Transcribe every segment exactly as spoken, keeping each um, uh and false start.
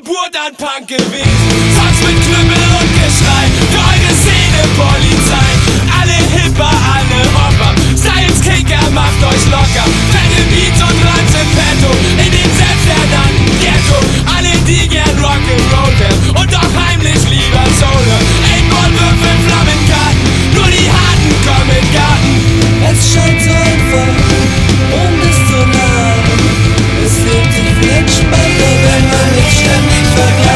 Geburt an Punk gewesen. Sonst mit Knüppel und Geschrei, für eure Szene Polizei. Alle Hipper, alle Hopper, Science-Kicker, macht euch locker. Fette Beats und Rhymes im Petto, in dem selbsternannten Ghetto. Alle, die gern Rock'n'Roll wären und doch heimlich lieber Soul hören. Eightball würfeln Flammenkarten, nur die Harten kommen in den Garten. Es scheint so einfach und ist so nah. Es lebt sich viel entspannter, wenn man nicht ständig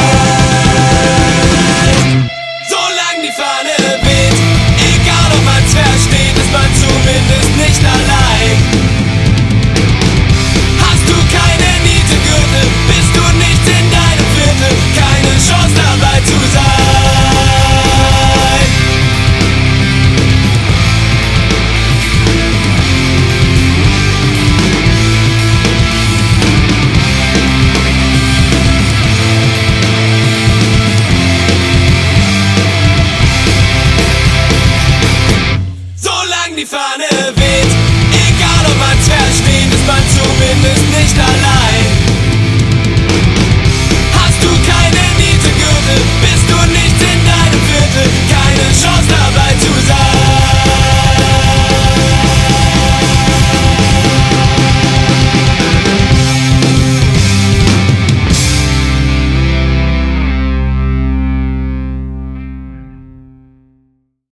vergleicht. Solange die Fahne weht, egal ob man's versteht, ist man zumindest nicht allein. Hast du keine Niete Gürtel, bist du nicht in deinem Viertel, keine Chance dabei zu sein. Solange die Fahne weht, egal ob man's versteht, ist man zumindest